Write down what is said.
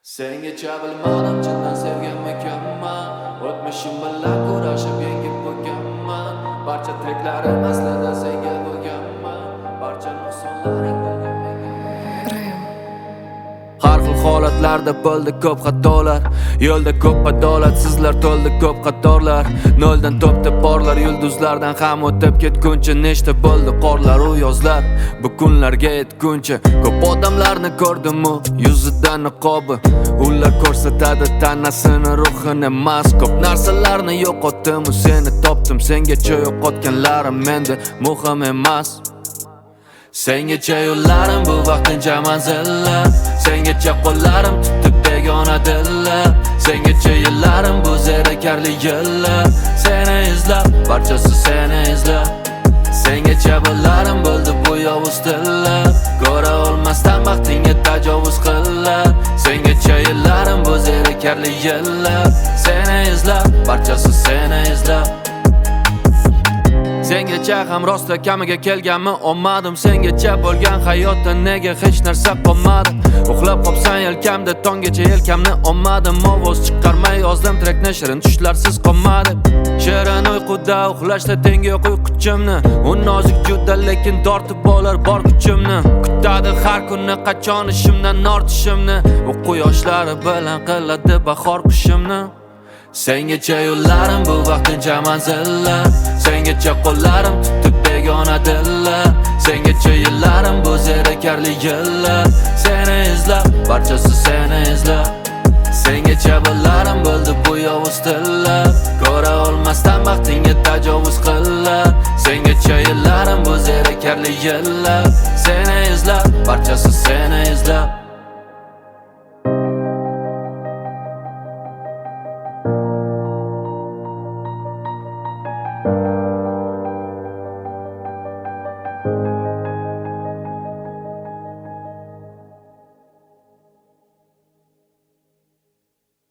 Sengacha bilmadim chindan sevganmikanman. O'tmishim bilan kurashib yengib bo'lganman. Barcha treklarim aslida senga bo'lganman. Barcha nuqsonlaring bilgan menga. Har xil holatlarda bo'ldi ko'p xatolar. Yo'lda ko'p adolatsizlar to'ldi ko'p qatorlar. Noldan topdi borlar yulduzlardan ham o'tib ketguncha nechta bo'ldi qorlar u yozlar. Bu kunlarga yetguncha ko'p odamlarni ko'rdim-u yuzidan niqobi. Ular ko'rsatadi tanasini ruhini emas. Ko'p narsalarni yo'qotdim, seni topdim. Sengacha yo'qotganlarim menda muhim emas. Sengacha yo'llarim bu vaqtincha manzillar. Sengacha qo'llarim tutib begona dillar. Sengacha yillarim bu zerikarli yillar. Seni izlab, barchasi seni izlab. Sengacha bo'larim bo'ldi bu yovuz tillar. Ko'ra olmasdan baxtingga tajovuz qillar. Sengacha yillarim bu zerikarli yillar. Seni izlab, barchasi seni izlab. Sengacha ham rosta kamiga kelganmi olmadim. Sengacha bo'lgan hayotda nega hech narsa qolmadi. Uxlab qopsan yelkamda tonggacha yelkamni olmadim. Ovoz chiqarmay yozdim trekni shirin tushlarsiz qolmadi. Shirin uyquda uxlashda tengi yo'q uyquchimni. U nozik juda lekin tortib olar bor kuchimni. Kutadi har kuni qachon ishimdan ortishimni. U quyoshlari bilan qiladi bahor qushimni. Sengacha yo'llarim bu vaqtincha manzillar. Sengacha qo'llarim tutib begona dillar. Sengacha yillarim bu zerikarli yillar. Seni izlab, barchasi